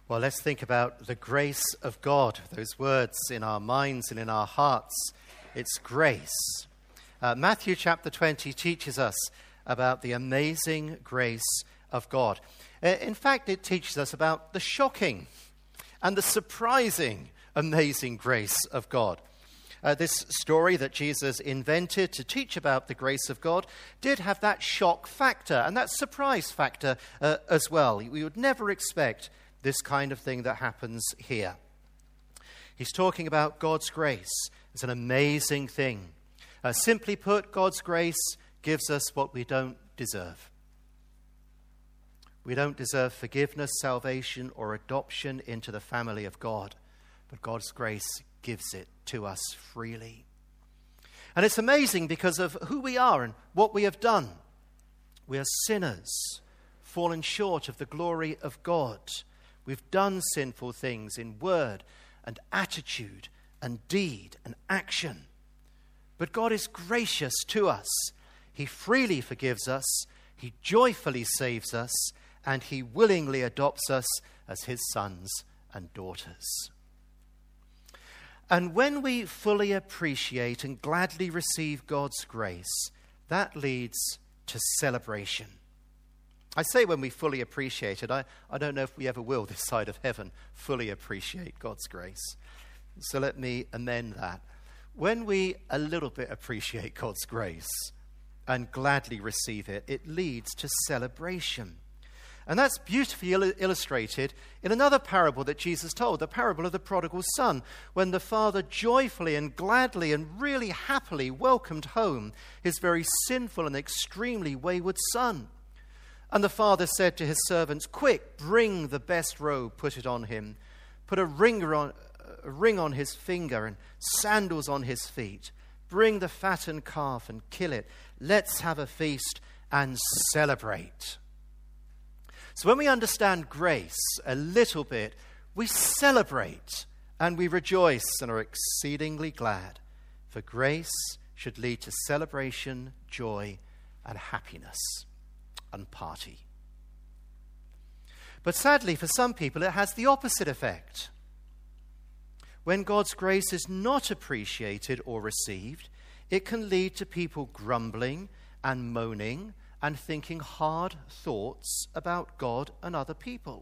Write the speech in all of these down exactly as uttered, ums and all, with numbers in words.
Well, let's think about the grace of God, those words in our minds and in our hearts. It's grace. Uh, Matthew chapter twenty teaches us about the amazing grace of God. Uh, in fact, it teaches us about the shocking and the surprising, amazing grace of God. Uh, this story that Jesus invented to teach about the grace of God did have that shock factor and that surprise factor uh, as well. We would never expect this kind of thing that happens here. He's talking about God's grace as an amazing thing. Uh, simply put, God's grace gives us what we don't deserve. We don't deserve forgiveness, salvation, or adoption into the family of God, but God's grace gives it to us freely. And it's amazing because of who we are and what we have done. We are sinners, fallen short of the glory of God. We've done sinful things in word and attitude and deed and action. But God is gracious to us. He freely forgives us, He joyfully saves us, and He willingly adopts us as His sons and daughters. And when we fully appreciate and gladly receive God's grace, that leads to celebration. I say when we fully appreciate it. I, I don't know if we ever will this side of heaven fully appreciate God's grace. So let me amend that. When we a little bit appreciate God's grace and gladly receive it, it leads to celebration. And that's beautifully il- illustrated in another parable that Jesus told, the parable of the prodigal son, when the father joyfully and gladly and really happily welcomed home his very sinful and extremely wayward son. And the father said to his servants, "Quick, bring the best robe, put it on him. Put a ring on, a ring on his finger and sandals on his feet. Bring the fattened calf and kill it. Let's have a feast and celebrate." So when we understand grace a little bit, we celebrate and we rejoice and are exceedingly glad. For grace should lead to celebration, joy, and happiness. And party. But sadly, for some people, it has the opposite effect. When God's grace is not appreciated or received, it can lead to people grumbling and moaning and thinking hard thoughts about God and other people.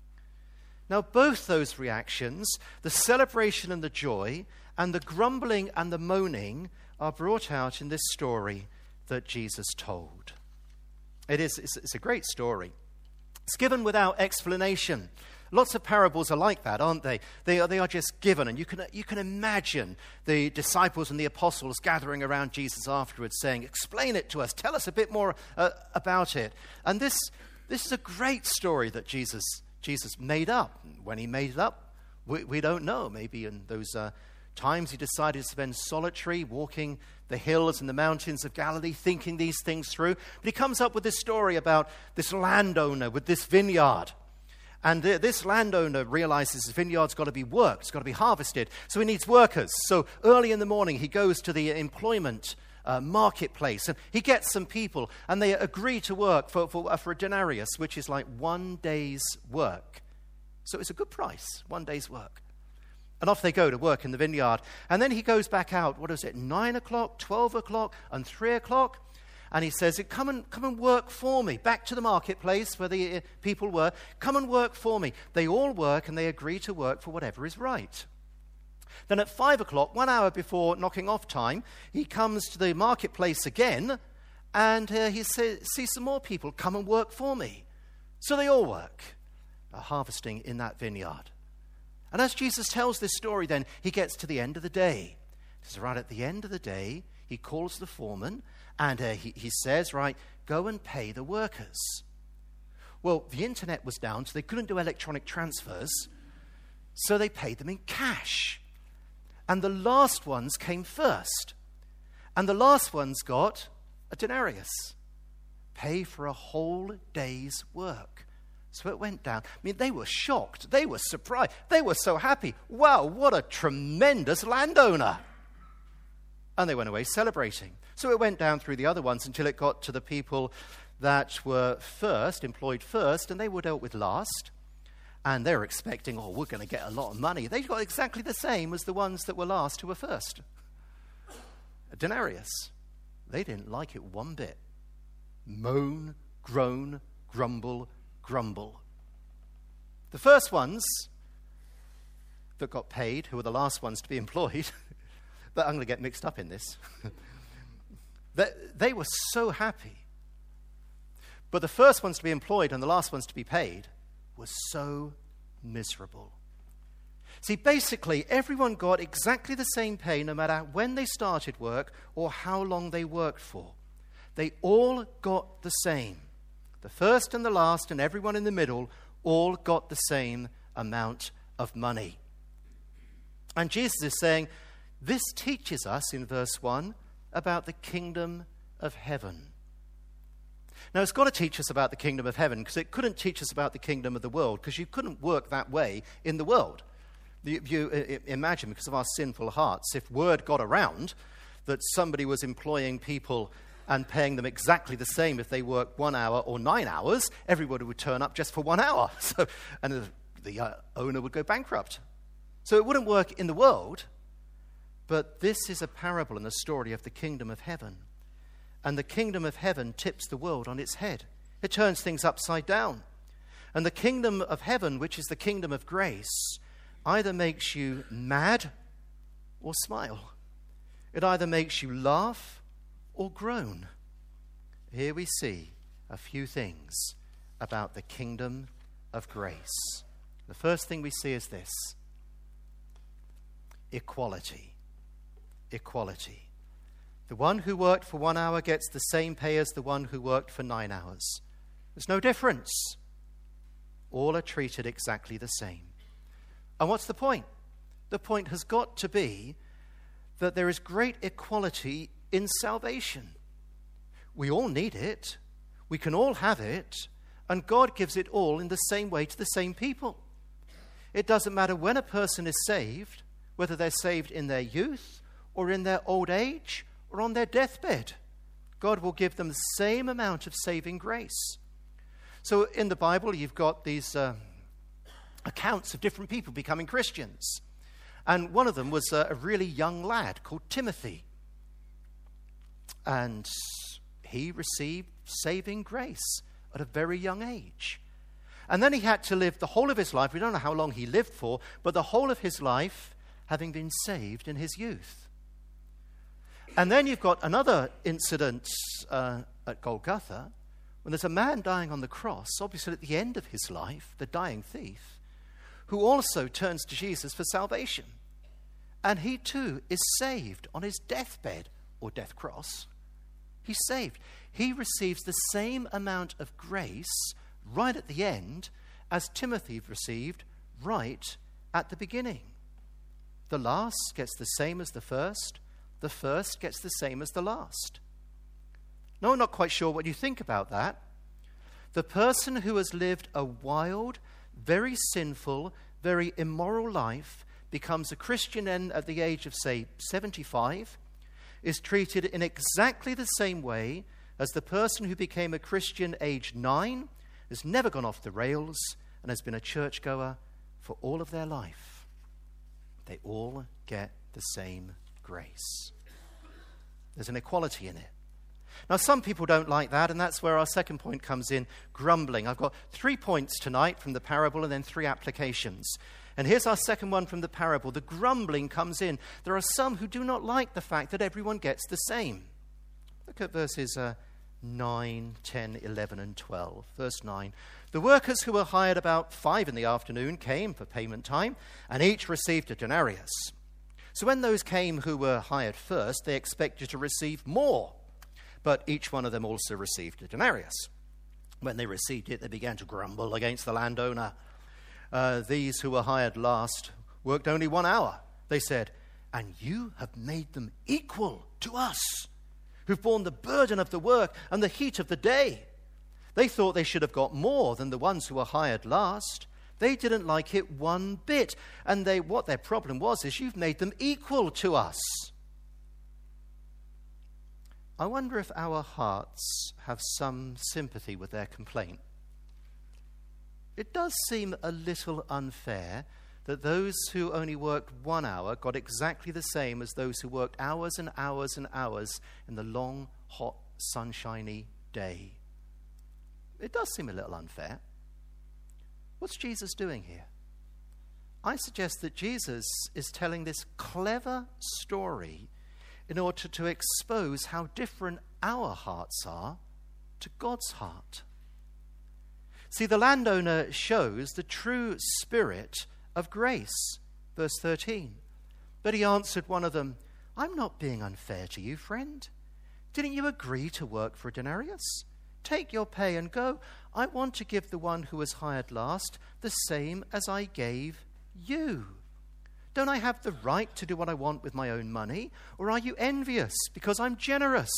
Now, both those reactions, the celebration and the joy, and the grumbling and the moaning, are brought out in this story that Jesus told. It is, it's, it's a great story. It's given without explanation. Lots of parables are like that, aren't they? They are, they are just given, and you can, you can imagine the disciples and the apostles gathering around Jesus afterwards saying, "Explain it to us, tell us a bit more uh, about it." And this, this is a great story that Jesus, Jesus made up. When he made it up, we, we don't know. Maybe in those uh, times he decided to spend solitary, walking the hills and the mountains of Galilee, thinking these things through. But he comes up with this story about this landowner with this vineyard. And th- this landowner realizes his vineyard's got to be worked, it's got to be harvested. So he needs workers. So early in the morning, he goes to the employment uh, marketplace, and he gets some people, and they agree to work for, for, uh, for a denarius, which is like one day's work. So it's a good price, one day's work. And off they go to work in the vineyard. And then he goes back out, what is it, nine o'clock, twelve o'clock, and three o'clock? And he says, come and, come and work for me. Back to the marketplace where the uh, people were. Come and work for me. They all work and they agree to work for whatever is right. Then at five o'clock, one hour before knocking off time, he comes to the marketplace again and uh, he say, sees some more people. Come and work for me. So they all work, uh, harvesting in that vineyard. And as Jesus tells this story, then, he gets to the end of the day. So right at the end of the day, he calls the foreman, and uh, he, he says, right, go and pay the workers. Well, the internet was down, so they couldn't do electronic transfers, so they paid them in cash. And the last ones came first. And the last ones got a denarius. Pay for a whole day's work. So it went down. I mean, they were shocked. They were surprised. They were so happy. Wow, what a tremendous landowner. And they went away celebrating. So it went down through the other ones until it got to the people that were first, employed first, and they were dealt with last. And they were expecting, oh, we're going to get a lot of money. They got exactly the same as the ones that were last who were first. A denarius. They didn't like it one bit. Moan, groan, grumble, grumble. The first ones that got paid, who were the last ones to be employed, but I'm going to get mixed up in this, they, they were so happy. But the first ones to be employed and the last ones to be paid were so miserable. See, basically, everyone got exactly the same pay no matter when they started work or how long they worked for. They all got the same. The first and the last and everyone in the middle all got the same amount of money. And Jesus is saying, this teaches us in verse one about the kingdom of heaven. Now, it's got to teach us about the kingdom of heaven because it couldn't teach us about the kingdom of the world because you couldn't work that way in the world. You, you uh, imagine, because of our sinful hearts, if word got around that somebody was employing people and paying them exactly the same if they worked one hour or nine hours, everybody would turn up just for one hour. So, and the, the uh, owner would go bankrupt. So it wouldn't work in the world, but this is a parable in the story of the kingdom of heaven. And the kingdom of heaven tips the world on its head. It turns things upside down. And the kingdom of heaven, which is the kingdom of grace, either makes you mad or smile. It either makes you laugh or groan. Here we see a few things about the kingdom of grace. The first thing we see is this: equality. Equality. The one who worked for one hour gets the same pay as the one who worked for nine hours. There's no difference. All are treated exactly the same. And what's the point? The point has got to be that there is great equality in salvation. We all need it. We can all have it. And God gives it all in the same way to the same people. It doesn't matter when a person is saved, whether they're saved in their youth or in their old age or on their deathbed. God will give them the same amount of saving grace. So in the Bible, you've got these uh, accounts of different people becoming Christians. And one of them was a, a really young lad called Timothy. And he received saving grace at a very young age. And then he had to live the whole of his life, we don't know how long he lived for, but the whole of his life having been saved in his youth. And then you've got another incident uh, at Golgotha, when there's a man dying on the cross, obviously at the end of his life, the dying thief, who also turns to Jesus for salvation. And he too is saved on his deathbed, or death cross. He's saved. He receives the same amount of grace right at the end as Timothy received right at the beginning. The last gets the same as the first. The first gets the same as the last. No, I'm not quite sure what you think about that. The person who has lived a wild, very sinful, very immoral life becomes a Christian then at the age of, say, seventy-five, is treated in exactly the same way as the person who became a Christian age nine, has never gone off the rails, and has been a churchgoer for all of their life. They all get the same grace. There's an equality in it. Now, some people don't like that, and that's where our second point comes in, grumbling. I've got three points tonight from the parable and then three applications. And here's our second one from the parable. The grumbling comes in. There are some who do not like the fact that everyone gets the same. Look at verses uh, nine, ten, eleven, and twelve. Verse nine. The workers who were hired about five in the afternoon came for payment time, and each received a denarius. So when those came who were hired first, they expected to receive more. But each one of them also received a denarius. When they received it, they began to grumble against the landowner. Uh, these who were hired last worked only one hour. They said, and you have made them equal to us, who've borne the burden of the work and the heat of the day. They thought they should have got more than the ones who were hired last. They didn't like it one bit. And they, what their problem was is you've made them equal to us. I wonder if our hearts have some sympathy with their complaint. it does seem a little unfair that those who only worked one hour got exactly the same as those who worked hours and hours and hours in the long, hot, sunshiny day. It does seem a little unfair. What's Jesus doing here? I suggest that Jesus is telling this clever story in order to expose how different our hearts are to God's heart. See, the landowner shows the true spirit of grace. Verse thirteen. But he answered one of them, I'm not being unfair to you, friend. Didn't you agree to work for a denarius? Take your pay and go. I want to give the one who was hired last the same as I gave you. Don't I have the right to do what I want with my own money? Or are you envious because I'm generous?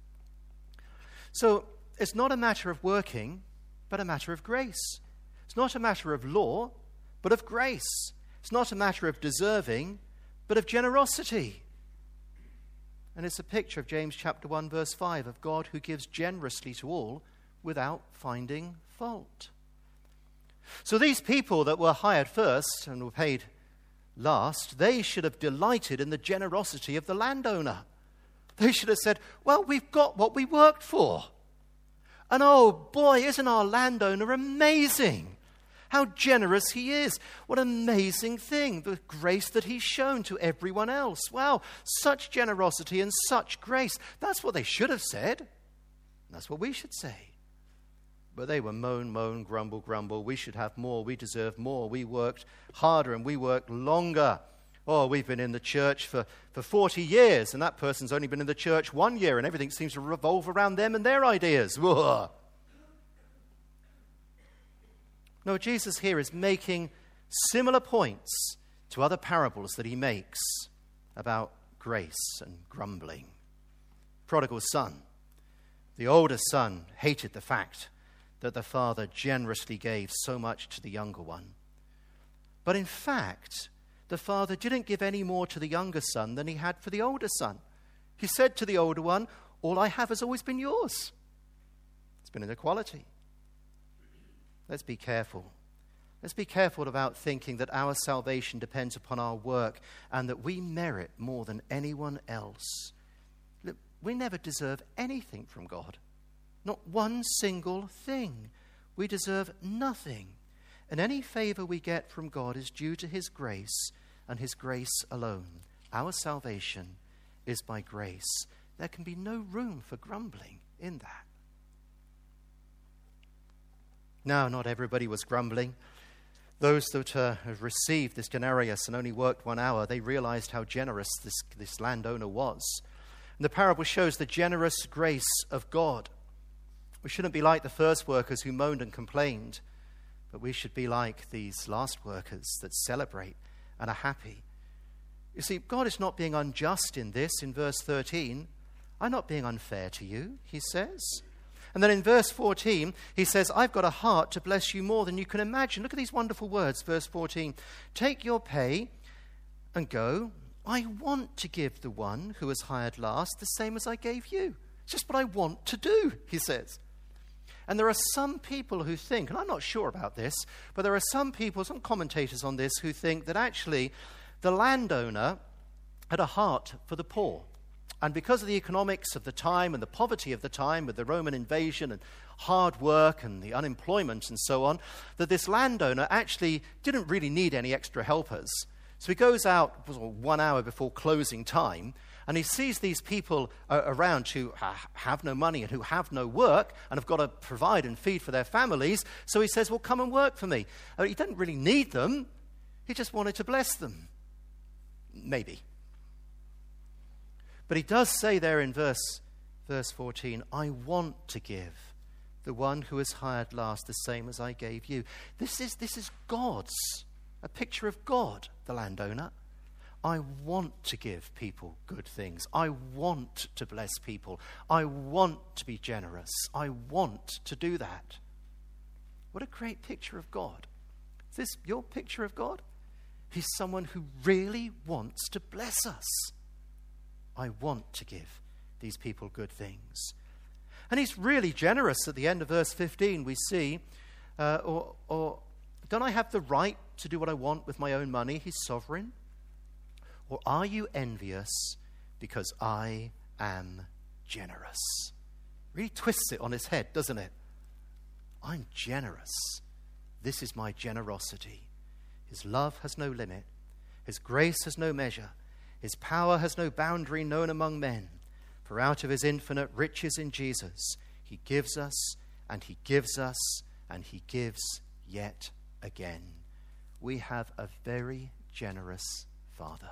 So it's not a matter of working, but a matter of grace. It's not a matter of law, but of grace. It's not a matter of deserving, but of generosity. And it's a picture of James chapter one, verse five, of God who gives generously to all without finding fault. So these people that were hired first and were paid last, they should have delighted in the generosity of the landowner. They should have said, well, we've got what we worked for. And oh boy, isn't our landowner amazing? How generous he is. What an amazing thing, the grace that he's shown to everyone else. Wow, such generosity and such grace. That's what they should have said. That's what we should say. But they were moan, moan, grumble, grumble. We should have more. We deserve more. We worked harder and we worked longer. Oh, we've been in the church for, for forty years, and that person's only been in the church one year, and everything seems to revolve around them and their ideas. Whoa. No, Jesus here is making similar points to other parables that he makes about grace and grumbling. Prodigal son. The older son hated the fact that the father generously gave so much to the younger one. But in fact, the father didn't give any more to the younger son than he had for the older son. He said to the older one, all I have has always been yours. It's been an equality. Let's be careful. Let's be careful about thinking that our salvation depends upon our work and that we merit more than anyone else. Look, we never deserve anything from God. Not one single thing. We deserve nothing. And any favor we get from God is due to his grace and his grace alone. Our salvation is by grace. There can be no room for grumbling in that. Now, not everybody was grumbling. Those that uh, have received this denarius and only worked one hour, they realized how generous this, this landowner was. And the parable shows the generous grace of God. We shouldn't be like the first workers who moaned and complained, but we should be like these last workers that celebrate and are happy. You see, God is not being unjust in this. In verse thirteen, I'm not being unfair to you, he says. And then in verse fourteen, he says, I've got a heart to bless you more than you can imagine. Look at these wonderful words, verse fourteen. Take your pay and go. I want to give the one who was hired last the same as I gave you. It's just what I want to do, he says. And there are some people who think, and I'm not sure about this, but there are some people, some commentators on this, who think that actually the landowner had a heart for the poor. And because of the economics of the time and the poverty of the time with the Roman invasion and hard work and the unemployment and so on, that this landowner actually didn't really need any extra helpers. So he goes out one hour before closing time, and he sees these people uh, around who ha- have no money and who have no work and have got to provide and feed for their families. So he says, well, come and work for me. Uh, he didn't really need them. He just wanted to bless them. Maybe. But he does say there in verse, verse fourteen, I want to give the one who is hired last the same as I gave you. This is, this is God's, a picture of God, the landowner. I want to give people good things. I want to bless people. I want to be generous. I want to do that. What a great picture of God. Is this your picture of God? He's someone who really wants to bless us. I want to give these people good things. And he's really generous. At the end of verse fifteen, we see, uh, or, or Don't I have the right to do what I want with my own money? He's sovereign. Or are you envious because I am generous? Really twists it on its head, doesn't it? I'm generous. This is my generosity. His love has no limit. His grace has no measure. His power has no boundary known among men. For out of his infinite riches in Jesus, he gives us, and he gives us, and he gives yet again. We have a very generous Father.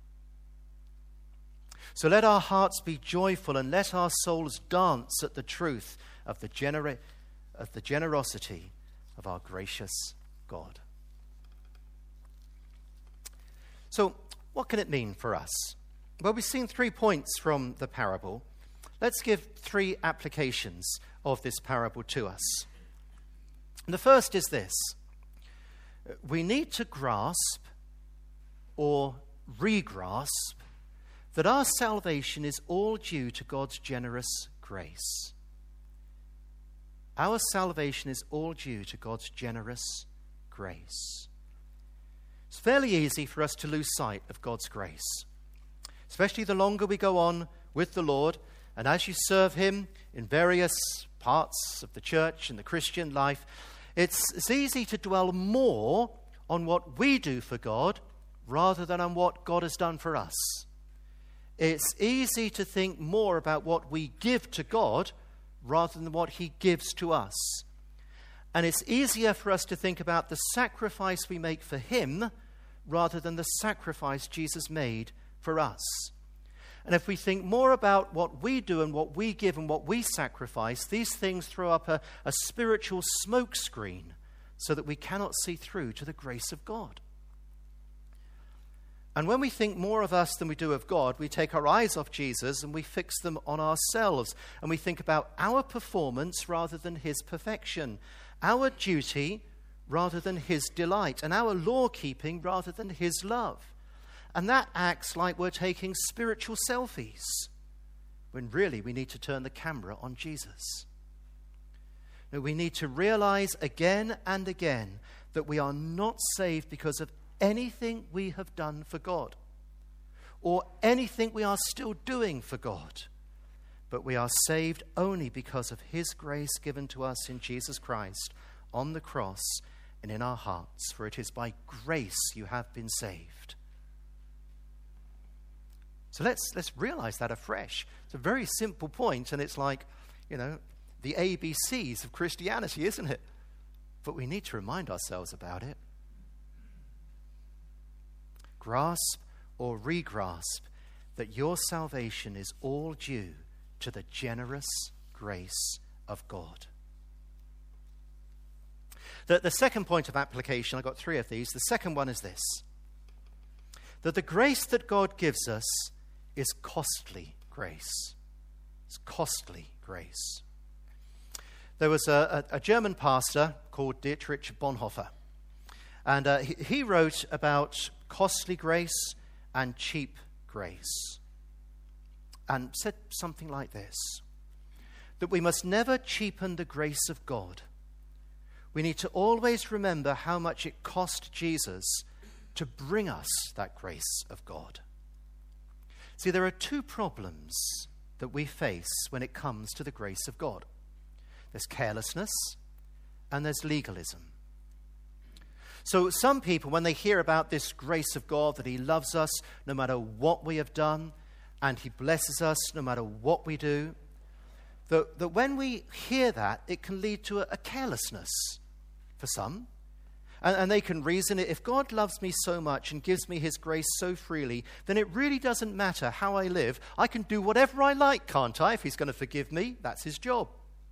So let our hearts be joyful and let our souls dance at the truth of the, genera- of the generosity of our gracious God. So, what can it mean for us? Well, we've seen three points from the parable. Let's give three applications of this parable to us. And the first is this. We need to grasp or re-grasp that our salvation is all due to God's generous grace. Our salvation is all due to God's generous grace. It's fairly easy for us to lose sight of God's grace, especially the longer we go on with the Lord, and as you serve him in various parts of the church and the Christian life, it's, it's easy to dwell more on what we do for God rather than on what God has done for us. It's easy to think more about what we give to God rather than what he gives to us. And it's easier for us to think about the sacrifice we make for him rather than the sacrifice Jesus made for us. And if we think more about what we do and what we give and what we sacrifice, these things throw up a, a spiritual smoke screen so that we cannot see through to the grace of God. And when we think more of us than we do of God, we take our eyes off Jesus and we fix them on ourselves. And we think about our performance rather than his perfection, our duty rather than his delight, and our law-keeping rather than his love. And that acts like we're taking spiritual selfies, when really we need to turn the camera on Jesus. No, we need to realize again and again that we are not saved because of anything we have done for God or anything we are still doing for God, but we are saved only because of his grace given to us in Jesus Christ on the cross and in our hearts. For it is by grace you have been saved. So let's let's realize that afresh. It's a very simple point, and it's like, you know, the A B Cs of Christianity, isn't it? But we need to remind ourselves about it. Grasp or re-grasp that your salvation is all due to the generous grace of God. The, the second point of application, I've got three of these. The second one is this: that the grace that God gives us is costly grace. It's costly grace. There was a, a, a German pastor called Dietrich Bonhoeffer, and uh, he, he wrote about costly grace and cheap grace, and said something like this: that we must never cheapen the grace of God. We need to always remember how much it cost Jesus to bring us that grace of God. See, there are two problems that we face when it comes to the grace of God. There's carelessness and there's legalism. So some people, when they hear about this grace of God, that he loves us no matter what we have done, and he blesses us no matter what we do, that, that when we hear that, it can lead to a, a carelessness for some. And, and they can reason it, if God loves me so much and gives me his grace so freely, then it really doesn't matter how I live. I can do whatever I like, can't I? If he's going to forgive me, that's his job.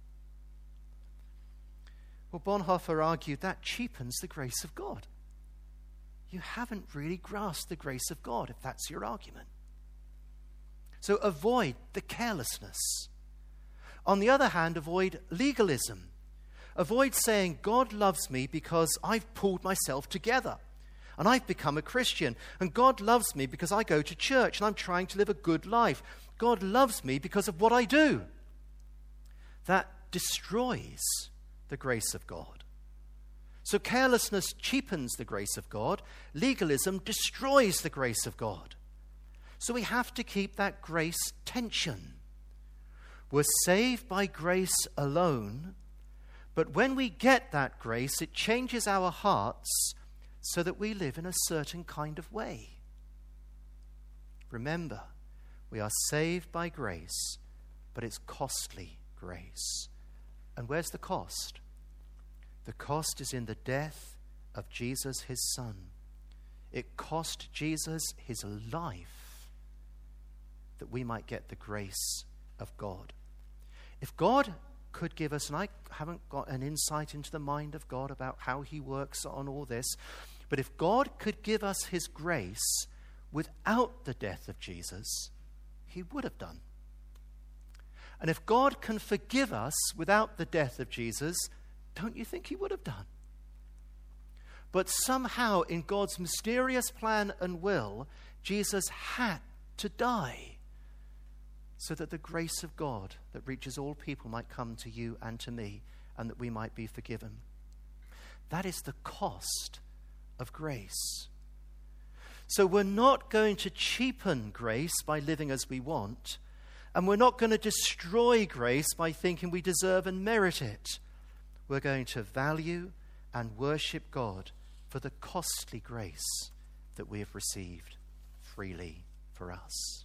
Well, Bonhoeffer argued that cheapens the grace of God. You haven't really grasped the grace of God if that's your argument. So avoid the carelessness. On the other hand, avoid legalism. Avoid saying, God loves me because I've pulled myself together and I've become a Christian. And God loves me because I go to church and I'm trying to live a good life. God loves me because of what I do. That destroys the grace of God. So carelessness cheapens the grace of God. Legalism destroys the grace of God. So we have to keep that grace tension. We're saved by grace alone, but when we get that grace, it changes our hearts so that we live in a certain kind of way. Remember, we are saved by grace, but it's costly grace. And where's the cost? The cost is in the death of Jesus, his Son. It cost Jesus his life that we might get the grace of God. If God could give us, and I haven't got an insight into the mind of God about how he works on all this, but if God could give us his grace without the death of Jesus, he would have done. And if God can forgive us without the death of Jesus, don't you think he would have done? But somehow in God's mysterious plan and will, Jesus had to die so that the grace of God that reaches all people might come to you and to me, and that we might be forgiven. That is the cost of grace. So we're not going to cheapen grace by living as we want, and we're not going to destroy grace by thinking we deserve and merit it. We're going to value and worship God for the costly grace that we have received freely for us.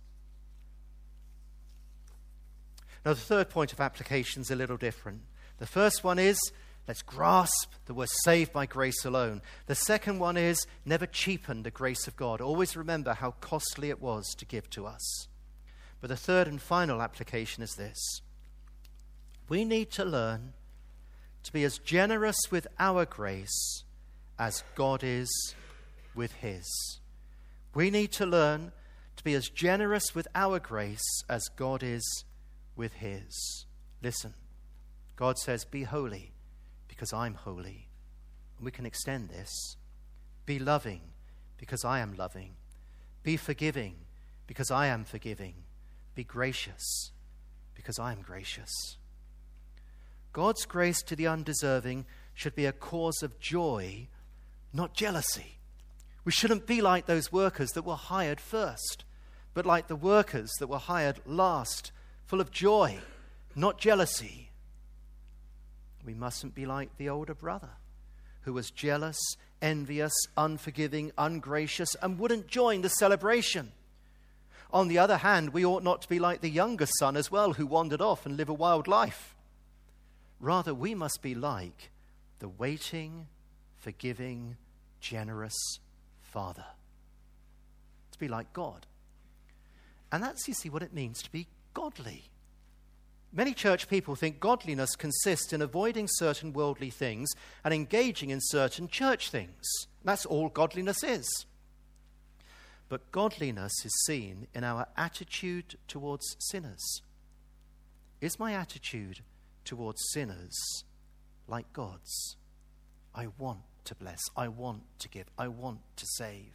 Now, the third point of application is a little different. The first one is, let's grasp that we're saved by grace alone. The second one is, never cheapen the grace of God. Always remember how costly it was to give to us. But the third and final application is this. We need to learn to be as generous with our grace as God is with his. We need to learn to be as generous with our grace as God is with his. Listen, God says, be holy because I'm holy. And we can extend this. Be loving because I am loving. Be forgiving because I am forgiving. Be gracious because I am gracious. God's grace to the undeserving should be a cause of joy, not jealousy. We shouldn't be like those workers that were hired first, but like the workers that were hired last, full of joy, not jealousy. We mustn't be like the older brother who was jealous, envious, unforgiving, ungracious, and wouldn't join the celebration. On the other hand, we ought not to be like the younger son as well, who wandered off and lived a wild life. Rather, we must be like the waiting, forgiving, generous Father. To be like God. And that's, you see, what it means to be godly. Many church people think godliness consists in avoiding certain worldly things and engaging in certain church things. That's all godliness is. But godliness is seen in our attitude towards sinners. Is my attitude towards sinners like God's? I want to bless. I want to give. I want to save.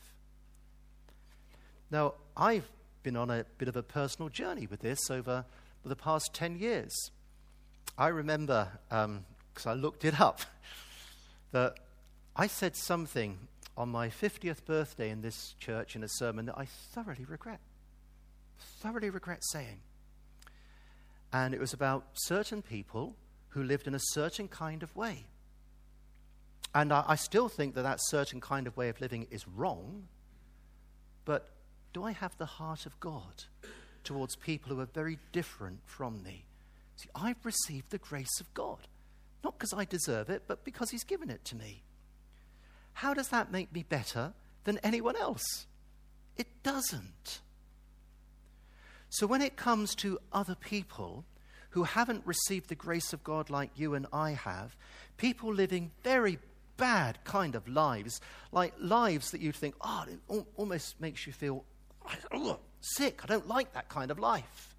Now, I've been on a bit of a personal journey with this over the past ten years. I remember, um, because I looked it up, that I said something on my fiftieth birthday in this church in a sermon that I thoroughly regret. Thoroughly regret saying. And it was about certain people who lived in a certain kind of way. And I, I still think that that certain kind of way of living is wrong. But do I have the heart of God towards people who are very different from me? See, I've received the grace of God. Not because I deserve it, but because he's given it to me. How does that make me better than anyone else? It doesn't. So when it comes to other people who haven't received the grace of God like you and I have, people living very bad kind of lives, like lives that you'd think, oh, it al- almost makes you feel oh, sick. I don't like that kind of life.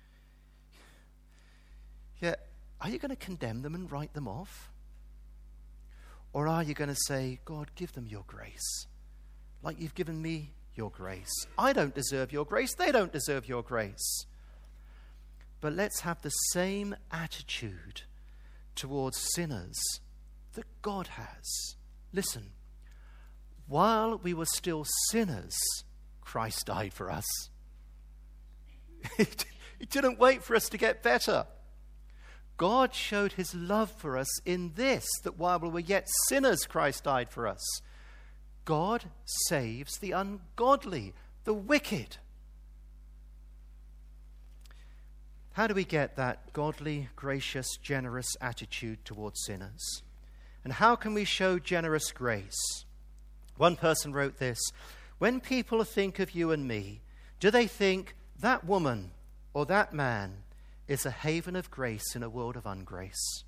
Yeah, are you going to condemn them and write them off? Or are you going to say, God, give them your grace, like you've given me your grace? I don't deserve your grace. They don't deserve your grace. But let's have the same attitude towards sinners that God has. Listen, while we were still sinners, Christ died for us. He didn't wait for us to get better. God showed his love for us in this, that while we were yet sinners, Christ died for us. God saves the ungodly, the wicked. How do we get that godly, gracious, generous attitude towards sinners? And how can we show generous grace? One person wrote this: when people think of you and me, do they think that woman or that man is a haven of grace in a world of ungrace?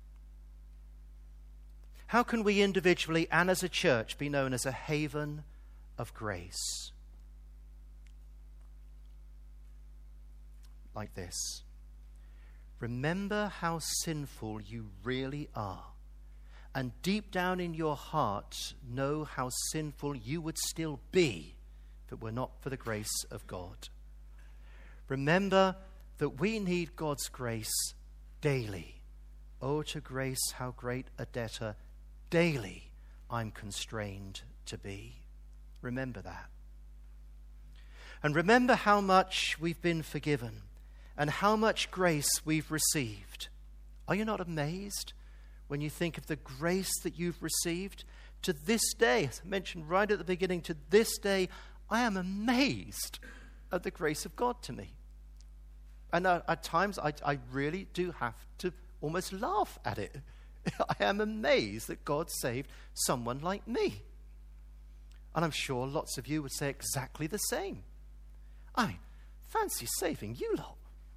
How can we individually and as a church be known as a haven of grace? Like this: remember how sinful you really are, and deep down in your heart know how sinful you would still be if it were not for the grace of God. Remember that we need God's grace daily. Oh, to grace, how great a debtor daily I'm constrained to be. Remember that. And remember how much we've been forgiven and how much grace we've received. Are you not amazed when you think of the grace that you've received? To this day, as I mentioned right at the beginning, to this day, I am amazed at the grace of God to me. And uh, at times, I, I really do have to almost laugh at it. I am amazed that God saved someone like me. And I'm sure lots of you would say exactly the same. I mean, fancy saving you lot.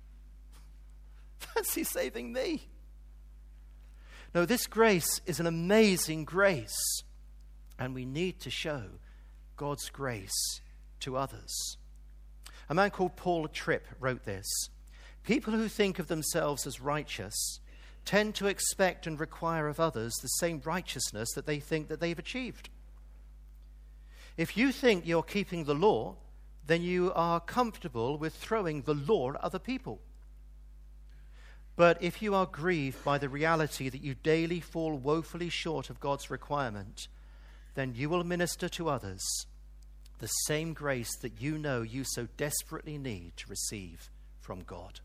Fancy saving me. No, this grace is an amazing grace. And we need to show God's grace to others. A man called Paul Tripp wrote this: people who think of themselves as righteous tend to expect and require of others the same righteousness that they think that they've achieved. If you think you're keeping the law, then you are comfortable with throwing the law at other people. But if you are grieved by the reality that you daily fall woefully short of God's requirement, then you will minister to others the same grace that you know you so desperately need to receive from God.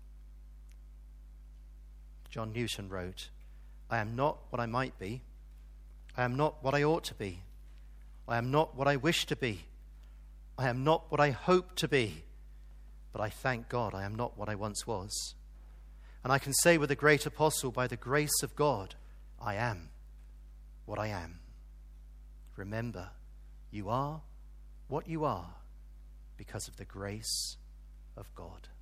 John Newton wrote, I am not what I might be. I am not what I ought to be. I am not what I wish to be. I am not what I hope to be. But I thank God I am not what I once was. And I can say with the great apostle, by the grace of God, I am what I am. Remember, you are what you are because of the grace of God.